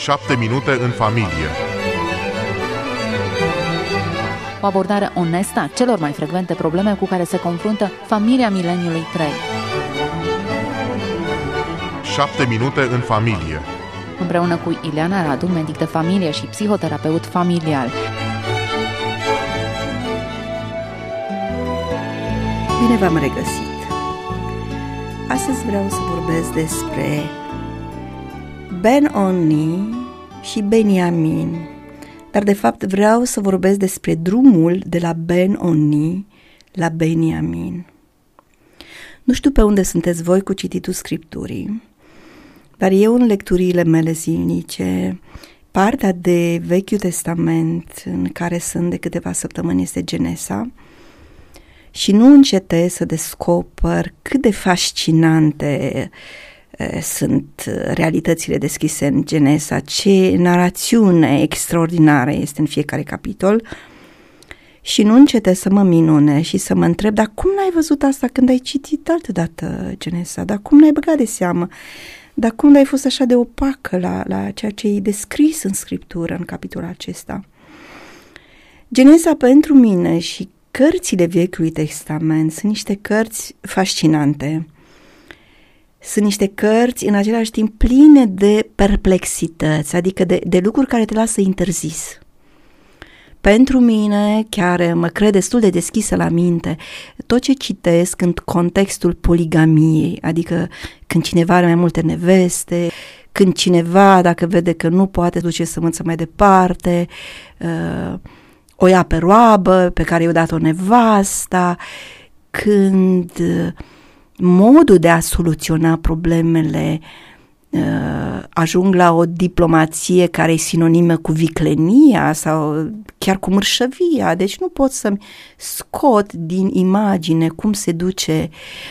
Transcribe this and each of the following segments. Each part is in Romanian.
7 minute în familie. O abordare onestă a celor mai frecvente probleme cu care se confruntă familia mileniului 3. 7 minute în familie. Împreună cu Ileana Radu, medic de familie și psihoterapeut familial. Bine v-am regăsit! Astăzi vreau să vorbesc despre Ben-Oni și Benjamin, dar de fapt vreau să vorbesc despre drumul de la Ben-Oni la Benjamin. Nu știu pe unde sunteți voi cu cititul Scripturii, dar eu în lecturile mele zilnice, partea de Vechiul Testament în care sunt de câteva săptămâni este Genesa, și nu încetez să descoper cât de fascinante sunt realitățile deschise în Genesa, ce narațiune extraordinară este în fiecare capitol, și nu încetez să mă minune și să mă întreb, dar cum n-ai văzut asta când ai citit altădată Genesa? Dar cum n-ai băgat de seamă? Dar cum n-ai fost așa de opacă la ceea ce e descris în Scriptură în capitolul acesta? Genesa pentru mine și cărțile Vechiului Testament sunt niște cărți fascinante. Sunt niște cărți în același timp pline de perplexități, adică de lucruri care te lasă interzis. Pentru mine, chiar mă cred destul de deschisă la minte, tot ce citesc în contextul poligamiei, adică când cineva are mai multe neveste, când cineva, dacă vede că nu poate duce sămânță mai departe, o ia pe roabă pe care i-o dat-o nevasta, când modul de a soluționa problemele ajung la o diplomație care e sinonimă cu viclenia sau chiar cu mărșăvia. Deci nu pot să-mi scot din imagine cum se duce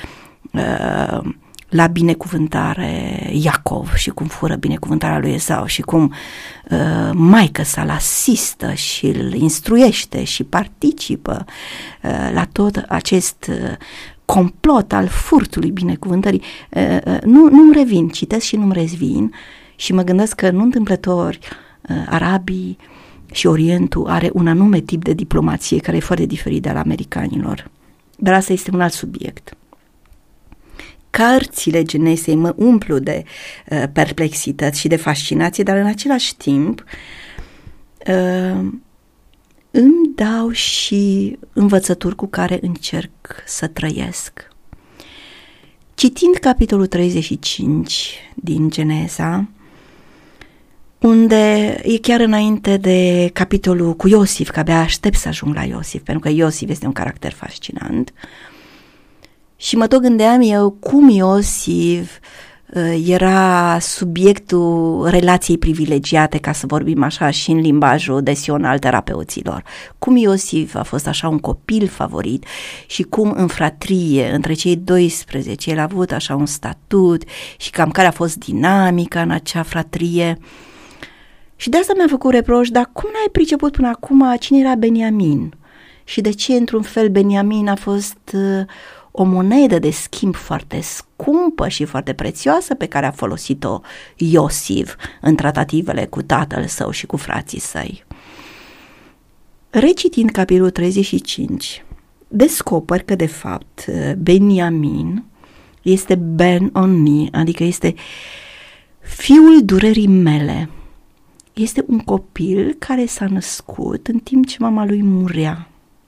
la binecuvântare Iacov și cum fură binecuvântarea lui Esau și cum maică-sa-l asistă și îl instruiește și participă la tot acest complot al furtului binecuvântării. Nu-mi revin, citesc și nu-mi revin și mă gândesc că nu întâmplător arabii și Orientul are un anume tip de diplomație care e foarte diferit de al americanilor. Dar asta este un alt subiect. Cărțile Genesei mă umplu de perplexități și de fascinație, dar în același timp îmi dau și învățături cu care încerc să trăiesc. Citind capitolul 35 din Genesa, unde e chiar înainte de capitolul cu Iosif, că abia aștept să ajung la Iosif, pentru că Iosif este un caracter fascinant, și mă tot gândeam eu cum Iosif era subiectul relației privilegiate, ca să vorbim așa și în limbajul de Sion al terapeuților. Cum Iosif a fost așa un copil favorit și cum în fratrie, între cei 12, el a avut așa un statut și cam care a fost dinamica în acea fratrie. Și de asta mi-a făcut reproș, dar cum n-ai priceput până acum cine era Benjamin? Și de ce, într-un fel, Benjamin a fost o monedă de schimb foarte scumpă și foarte prețioasă pe care a folosit-o Iosif în tratativele cu tatăl său și cu frații săi. Recitind capitolul 35, descoper că de fapt Benjamin este Ben-Oni, adică este fiul durerii mele. Este un copil care s-a născut în timp ce mama lui murea.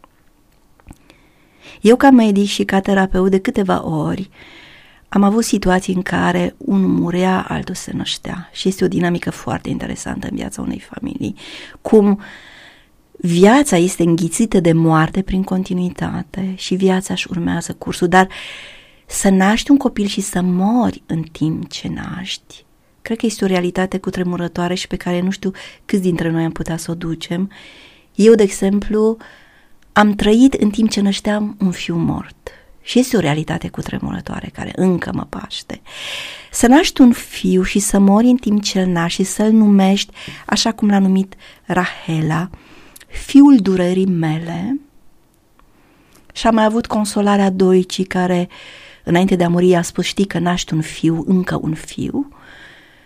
Eu ca medic și ca terapeut de câteva ori am avut situații în care unul murea, altul se năștea și este o dinamică foarte interesantă în viața unei familii. Cum viața este înghițită de moarte prin continuitate și viața își urmează cursul, dar să naști un copil și să mori în timp ce naști, cred că este o realitate cutremurătoare și pe care nu știu câți dintre noi am putea să o ducem. Eu, de exemplu, am trăit în timp ce nășteam un fiu mort și este o realitate cutremurătoare care încă mă paște. Să naști un fiu și să mori în timp ce îl naști și să-l numești, așa cum l-a numit Rahela, fiul durerii mele. Și am mai avut consolarea Doicii care, înainte de a muri, a spus, știi că naști un fiu, încă un fiu.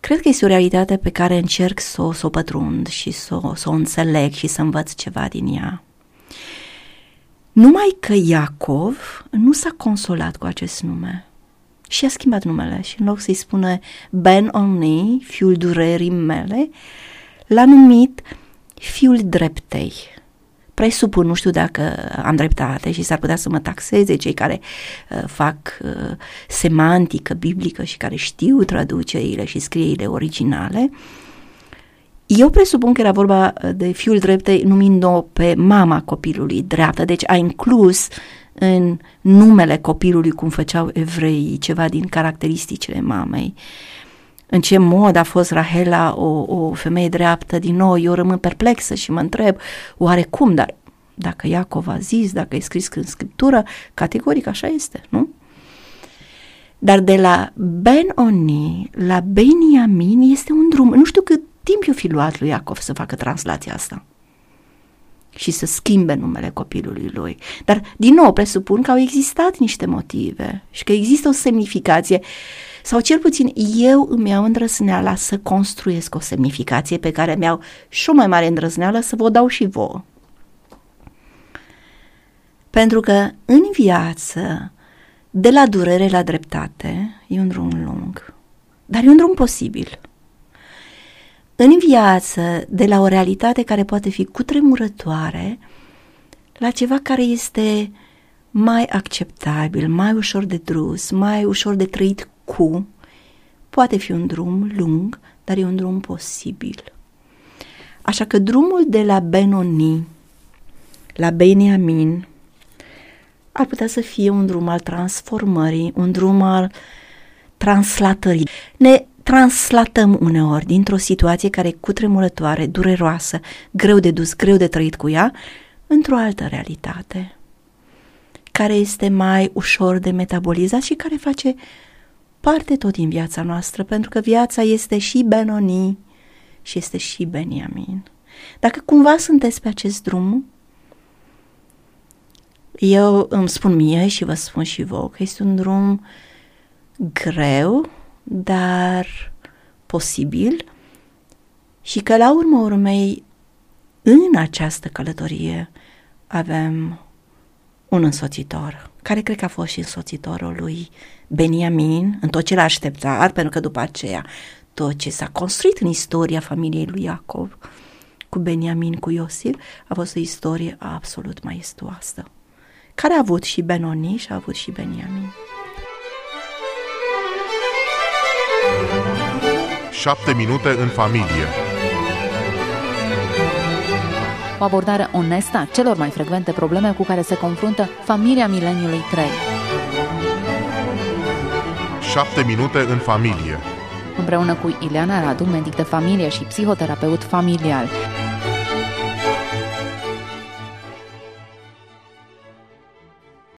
Cred că este o realitate pe care încerc să o pătrund și să o înțeleg și să învăț ceva din ea. Numai că Iacov nu s-a consolat cu acest nume și a schimbat numele și în loc să-i spună Ben-Oni, fiul durerii mele, l-a numit fiul dreptei. Presupun, nu știu dacă am dreptate și s-ar putea să mă taxeze cei care fac semantică biblică și care știu traducerile și scrierile originale. Eu presupun că era vorba de fiul dreptei numind-o pe mama copilului dreaptă, deci a inclus în numele copilului, cum făceau evreii, ceva din caracteristicile mamei. În ce mod a fost Rahela o femeie dreaptă? Din nou, eu rămân perplexă și mă întreb, oare cum? Dar dacă Iacov a zis, dacă e scris în Scriptură, categoric așa este, nu? Dar de la Ben-Oni la Beniamin este un drum. Nu știu cât timp i-o fi luat lui Iacov să facă translația asta și să schimbe numele copilului lui. Dar, din nou, presupun că au existat niște motive și că există o semnificație, sau cel puțin eu îmi iau îndrăzneala să construiesc o semnificație pe care mi-au și o mai mare îndrăzneală să vă dau și vouă. Pentru că în viață, de la durere la dreptate, e un drum lung, dar e un drum posibil. În viață, de la o realitate care poate fi cutremurătoare, la ceva care este mai acceptabil, mai ușor de dus, mai ușor de trăit cu, poate fi un drum lung, dar e un drum posibil. Așa că drumul de la Ben-Oni la Beniamin ar putea să fie un drum al transformării, un drum al translatării. Ne translatăm uneori dintr-o situație care e cutremurătoare, dureroasă, greu de dus, greu de trăit cu ea, într-o altă realitate, care este mai ușor de metabolizat și care face parte tot din viața noastră, pentru că viața este și Ben-Oni și este și Beniamin. Dacă cumva sunteți pe acest drum, eu îmi spun mie și vă spun și vouă că este un drum greu, dar posibil și că la urma urmei în această călătorie avem un însoțitor, care cred că a fost și însoțitorul lui Beniamin, în tot ce l-a așteptat, pentru că după aceea tot ce s-a construit în istoria familiei lui Iacov cu Beniamin, cu Iosif, a fost o istorie absolut maestuoasă, care a avut și Ben-Oni și a avut și Beniamin. 7 minute în familie. O abordare onestă a celor mai frecvente probleme cu care se confruntă familia mileniului 3. 7 minute în familie. Împreună cu Ileana Radu, medic de familie și psihoterapeut familial.